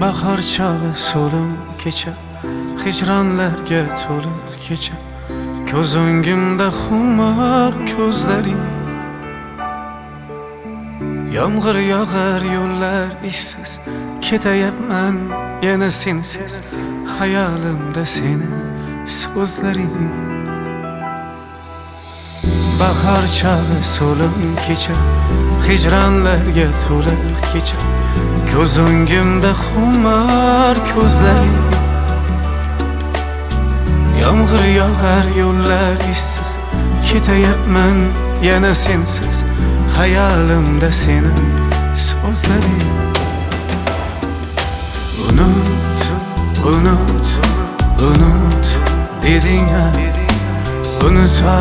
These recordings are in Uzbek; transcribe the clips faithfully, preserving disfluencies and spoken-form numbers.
bahor chog'i so'lim kecha, hijronlarga to'lib kecha, ko'z o'ngimda xumor ko'zlaring. Yomg'ir yog'ar, yo'llar ishsiz, ketayapman yana sensiz, hayolimda seni so'zlaring. Bahor chog'i so'lim kecha, hijronlarga to'lib kecha, ko'z o'ngimda xumor ko'zlaring. Yomg'ir yog'ar, yo'llar ishsiz, ketayapman yana sensiz, hayolimda seni so'zlaring. Unut, unut, unut deding-a, unuta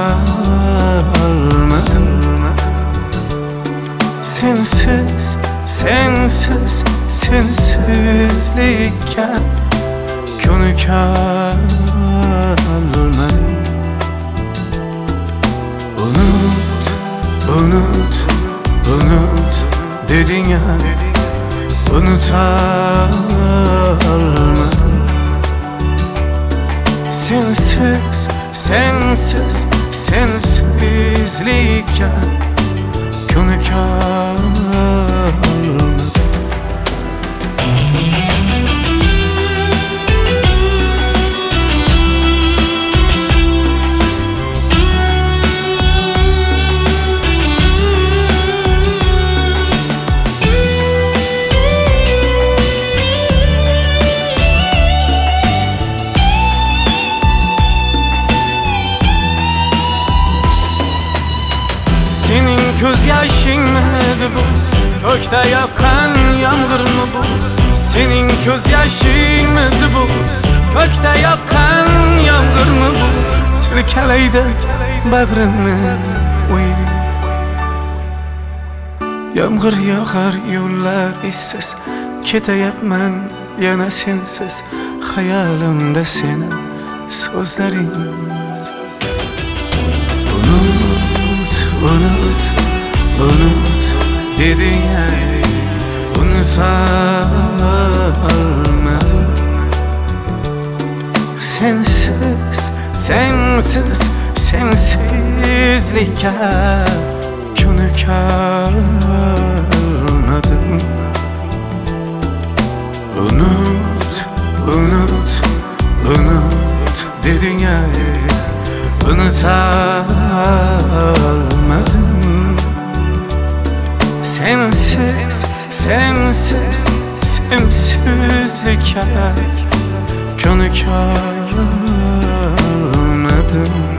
olmadim. Sensiz, sensiz, sensizlikka ko'nikolmadim. Unut, unut, unut deding-a, unuta olmadim. Sensiz, sensiz, sensizlikka ko'nikolmadim. Senin ko'z yoshingmidi bu, ko'kda yoqqan yomg'irmi bu? Sening ko'z yoshingmidi bu, ko'kda yoqqan yomg'irmi bu? Tilkalaydi bag'rimni o'y. Yomg'ir yog'ar, yo'llar ishsiz, ketayapman yana sensiz, hayolimda seni so'zlaring. Unut, unut deding-a, unuta olmadim. Sensiz, sensiz, sensizlikka ko'nikolmadim. Unut, unut, unut deding-a, unuta olmadim. Sensiz, sensiz, sensizlikka ko'nikolmadim.